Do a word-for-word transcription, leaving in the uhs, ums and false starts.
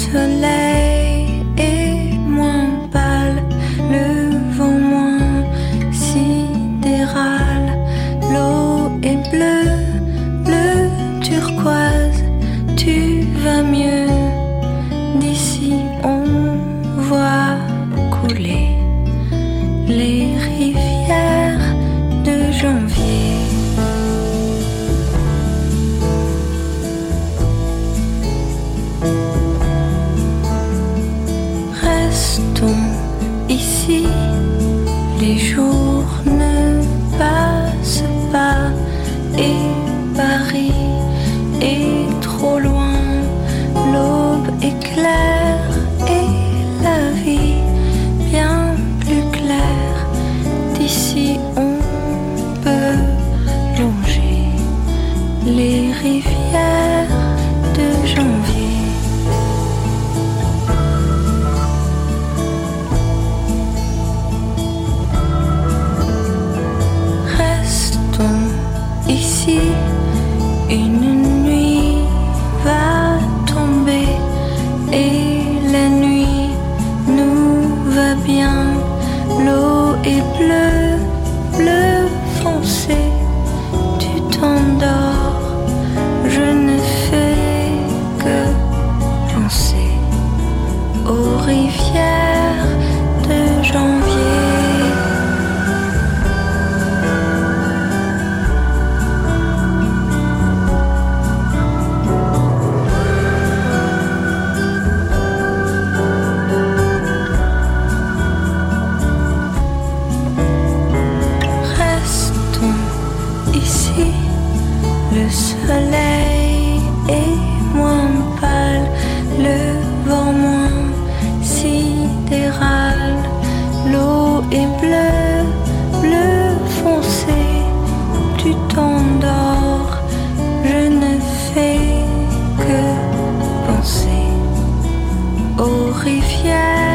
soleil est moins pâle, le vent moins sidéral, l'eau est bleue, bleu turquoise, tu vas mieux. D'ici on voit couler les rivières de janvier. Restons ici, les jours ne passent pas et Paris est trop loin. L'aube est claire et la vie bien plus claire. D'ici on peut longer les rivières de janvier. Restons ici, une nuit va tomber et la nuit nous va bien. L'eau est bleue, bleu foncé, tu t'endors, je ne fais que penser aux rivières de janvier. Le soleil est moins pâle, le vent moins sidéral, l'eau est bleue, bleu foncé, tu t'endors, je ne fais que penser aux rivières